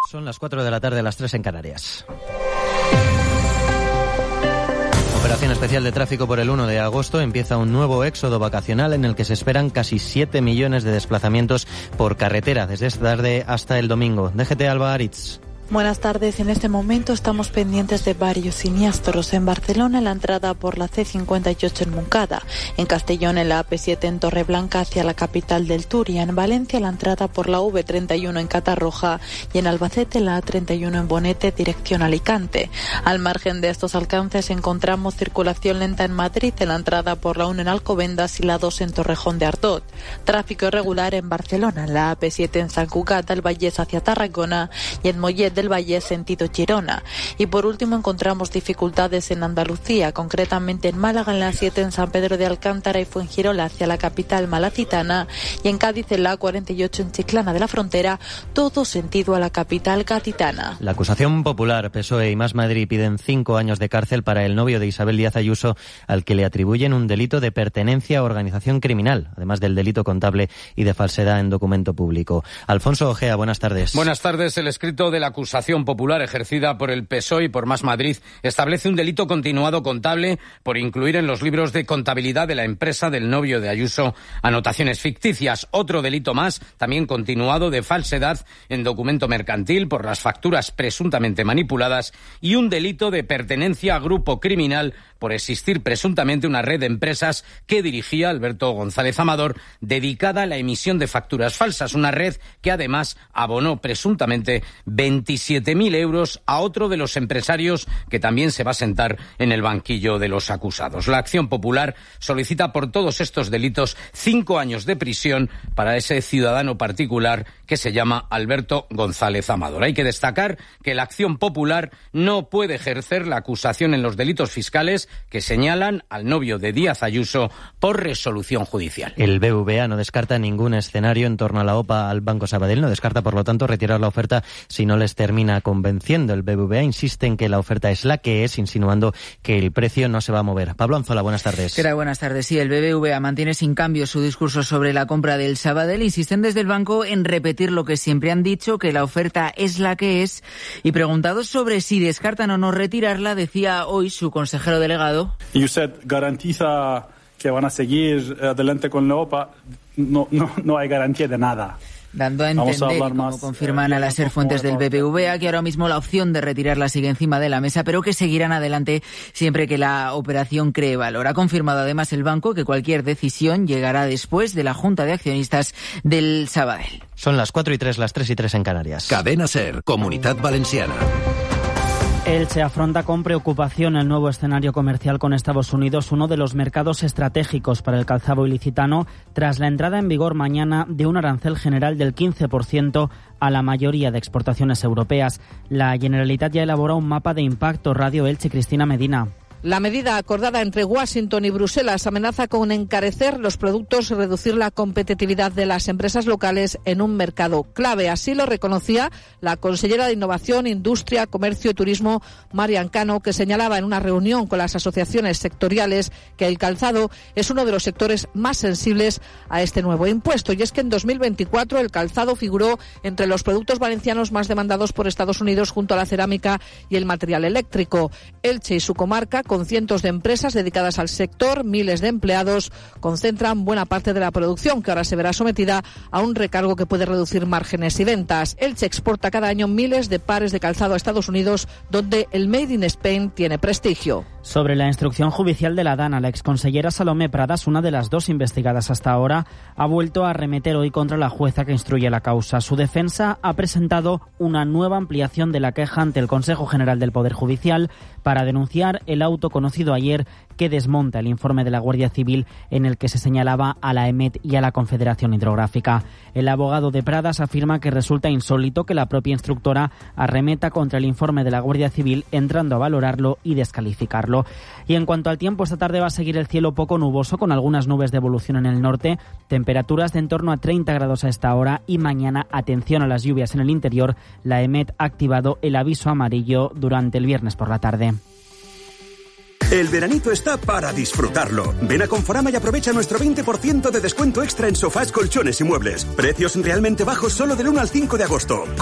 Son las 4 de la tarde, las 3 en Canarias. Operación especial de tráfico por el 1 de agosto. Empieza un nuevo éxodo vacacional en el que se esperan casi 7 millones de desplazamientos por carretera desde esta tarde hasta el domingo. DGT Alba Aritz. Buenas tardes. En este momento estamos pendientes de varios siniestros. En Barcelona, en la entrada por la C58 en Montcada. En Castellón, en la AP7 en Torreblanca hacia la capital del Turia. En Valencia, la entrada por la V31 en Catarroja. Y en Albacete, la A31 en Bonete, dirección Alicante. Al margen de estos alcances, encontramos circulación lenta en Madrid, en la entrada por la 1 en Alcobendas y la 2 en Torrejón de Ardoz. Tráfico irregular en Barcelona, en la AP7 en Sant Cugat del Vallès hacia Tarragona y en Mollet del Vallès sentido Girona. Y por último encontramos dificultades en Andalucía, concretamente en Málaga en la 7 en San Pedro de Alcántara y Fuengirola hacia la capital malacitana y en Cádiz en la 48 en Chiclana de la Frontera, todo sentido a la capital gaditana. La acusación popular, PSOE y Más Madrid piden 5 años de cárcel para el novio de Isabel Díaz Ayuso, al que le atribuyen un delito de pertenencia a organización criminal, además del delito contable y de falsedad en documento público. Alfonso Ojea, buenas tardes. Buenas tardes. El escrito de la acusación popular ejercida por el PSOE y por Más Madrid establece un delito continuado contable por incluir en los libros de contabilidad de la empresa del novio de Ayuso anotaciones ficticias. Otro delito más, también continuado, de falsedad en documento mercantil por las facturas presuntamente manipuladas y un delito de pertenencia a grupo criminal por existir presuntamente una red de empresas que dirigía Alberto González Amador dedicada a la emisión de facturas falsas, una red que además abonó presuntamente 27.000 euros a otro de los empresarios que también se va a sentar en el banquillo de los acusados. La Acción Popular solicita por todos estos delitos 5 años de prisión para ese ciudadano particular que se llama Alberto González Amador. Hay que destacar que la Acción Popular no puede ejercer la acusación en los delitos fiscales que señalan al novio de Díaz Ayuso por resolución judicial. El BBVA no descarta ningún escenario en torno a la OPA al Banco Sabadell, no descarta por lo tanto retirar la oferta si no les termina convenciendo. El BBVA insiste en que la oferta es la que es, insinuando que el precio no se va a mover. Pablo Anzola, buenas tardes. ¿Qué tal? Buenas tardes. Sí, el BBVA mantiene sin cambio su discurso sobre la compra del Sabadell. Insisten desde el banco en repetir lo que siempre han dicho, que la oferta es la que es. Y preguntados sobre si descartan o no retirarla, decía hoy su consejero delegado. ¿Y usted garantiza que van a seguir adelante con la OPA? No hay garantía de nada. Dando a entender, como confirman a las fuentes del BBVA, que ahora mismo la opción de retirarla sigue encima de la mesa, pero que seguirán adelante siempre que la operación cree valor. Ha confirmado además el banco que cualquier decisión llegará después de la Junta de Accionistas del Sabadell. Son las 4 y 3, las 3 y 3 en Canarias. Cadena SER, Comunitat Valenciana. Elche afronta con preocupación el nuevo escenario comercial con Estados Unidos, uno de los mercados estratégicos para el calzado ilicitano, tras la entrada en vigor mañana de un arancel general del 15% a la mayoría de exportaciones europeas. La Generalitat ya elabora un mapa de impacto. Radio Elche, Cristina Medina. La medida acordada entre Washington y Bruselas amenaza con encarecer los productos y reducir la competitividad de las empresas locales en un mercado clave. Así lo reconocía la consellera de Innovación, Industria, Comercio y Turismo, Marian Cano, que señalaba en una reunión con las asociaciones sectoriales que el calzado es uno de los sectores más sensibles a este nuevo impuesto. Y es que en 2024 el calzado figuró entre los productos valencianos más demandados por Estados Unidos junto a la cerámica y el material eléctrico. Elche y su comarca, con cientos de empresas dedicadas al sector, miles de empleados, concentran buena parte de la producción, que ahora se verá sometida a un recargo que puede reducir márgenes y ventas. Elche exporta cada año miles de pares de calzado a Estados Unidos, donde el Made in Spain tiene prestigio. Sobre la instrucción judicial de la Dana, la exconsellera Salomé Pradas, una de las 2 investigadas hasta ahora, ha vuelto a arremeter hoy contra la jueza que instruye la causa. Su defensa ha presentado una nueva ampliación de la queja ante el Consejo General del Poder Judicial para denunciar el auto conocido ayer que desmonta el informe de la Guardia Civil en el que se señalaba a la EMET y a la Confederación Hidrográfica. El abogado de Pradas afirma que resulta insólito que la propia instructora arremeta contra el informe de la Guardia Civil, entrando a valorarlo y descalificarlo. Y en cuanto al tiempo, esta tarde va a seguir el cielo poco nuboso, con algunas nubes de evolución en el norte, temperaturas de en torno a 30 grados a esta hora, y mañana, atención a las lluvias en el interior. La EMET ha activado el aviso amarillo durante el viernes por la tarde. El veranito está para disfrutarlo. Ven a Conforama y aprovecha nuestro 20% de descuento extra en sofás, colchones y muebles. Precios realmente bajos solo del 1 al 5 de agosto.